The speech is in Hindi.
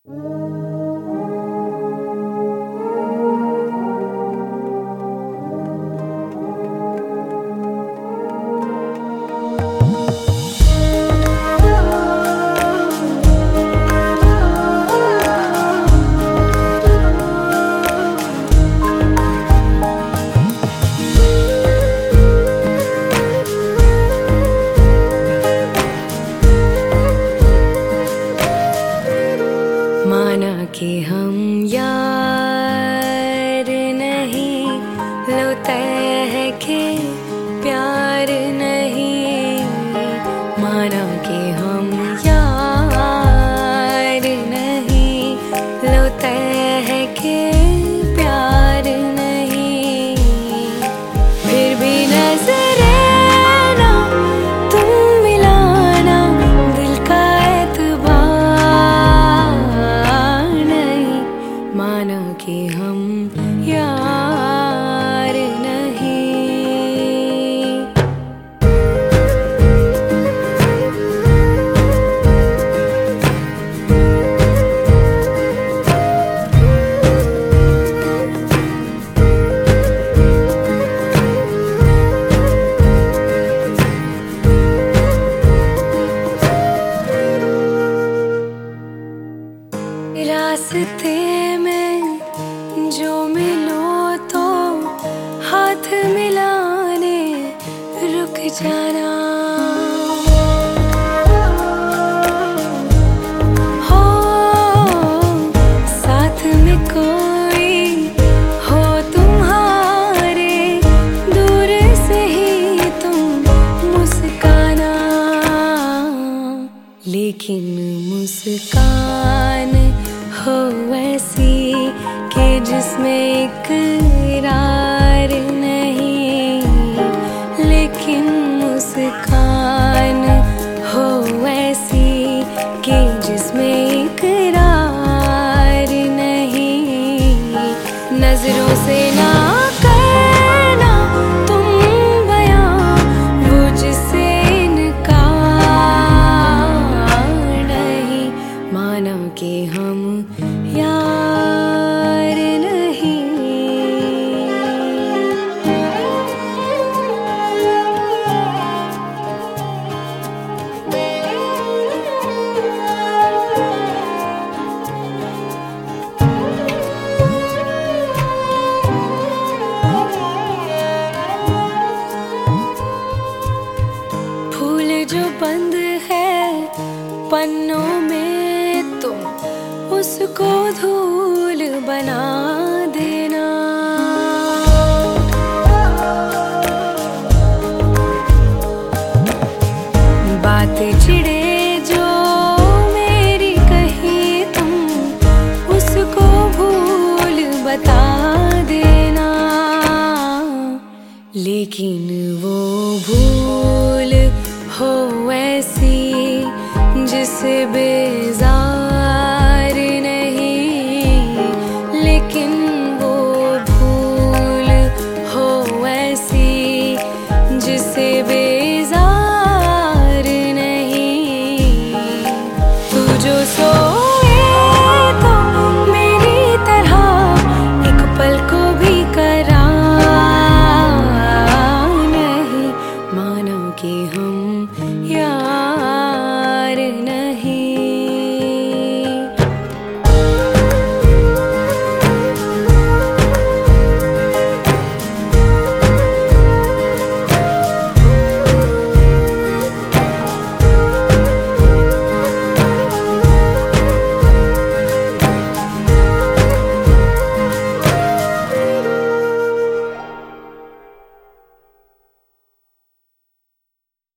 माना कि हम यार नहीं, लो तय है कि प्यार नहीं। माना कि हम यार नहीं, लो तय है कि प्यार नहीं। फिर भी नजरें ना तुम मिलाना, दिल का एतबार नहीं। माना कि हम यार नहीं। रास्ते में जो मिलो तो हाथ मिलाने रुक जाना। हो साथ में कोई हो तुम्हारे, दूर से ही तुम मुस्काना। लेकिन मुस्कान हो ऐसी कि जिसमें इकरार नहीं। लेकिन मुस्कान हो ऐसी कि जिसमें इकरार नहीं। नजरों से ना करना तुम बयां वो जिससे इनकार नहीं। माना कि हम यार नहीं। फूल जो बंद है पन्नों में, तुम उसको धूल बना